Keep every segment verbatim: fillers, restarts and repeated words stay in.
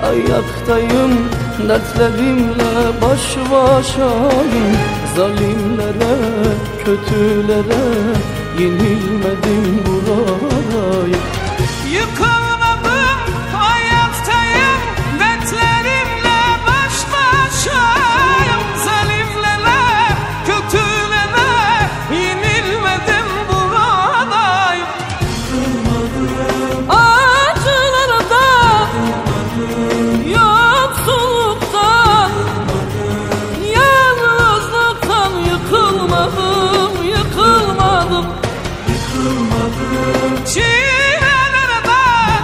ayaktayım, dertlerimle baş başayım. Zalimlere, kötülere yenilmedim buradayım. Yıkılmadım, ayaktayım, dertlerimle baş başayım. Zalimlere, kötülere yenilmedim buradayım. Acılarda, yoksulluktan, yalnızlıktan yıkılmadım, yıkılmadım, yıkılmadım. Çilelerden,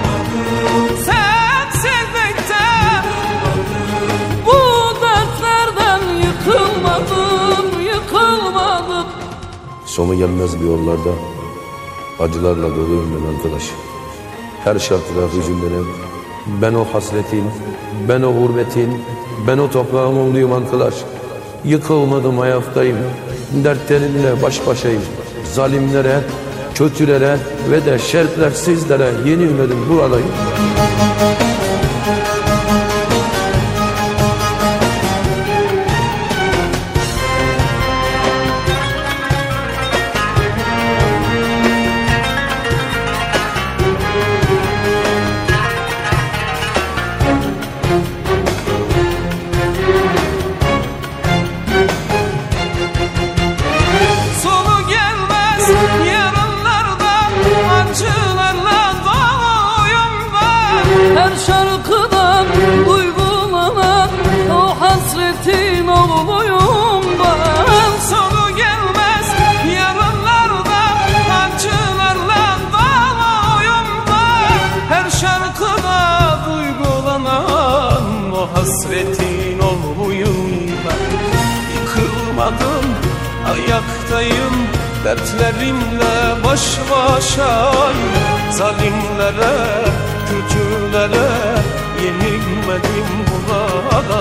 sensizlikten, bu dertlerden yıkılmadım, yıkılmadım. Sonu gelmez bu yollarda, acılarla doluyum ben arkadaş. Her şartıda hüzünlerim, ben o hasretin, ben o gurbetin, ben o toprağın oğluyum arkadaş. Yıkılmadım, ayaktayım, dertlerimle baş başayım. Zalimlere, kötülere ve de şerefsizlere yenilmedim buradayım. yarınlarda acılarla doluyum ben. Her şarkıdan duygulanan o hasretin oğluyum ben. Sonu gelmez yarınlarda acılarla doluyum ben. Her şarkıda duygulanan o hasretin oğluyum ben. Yıkılmadım, ayaktayım, dertlerimle baş başayım. Zalimlere, kötülere yenilmedim burada.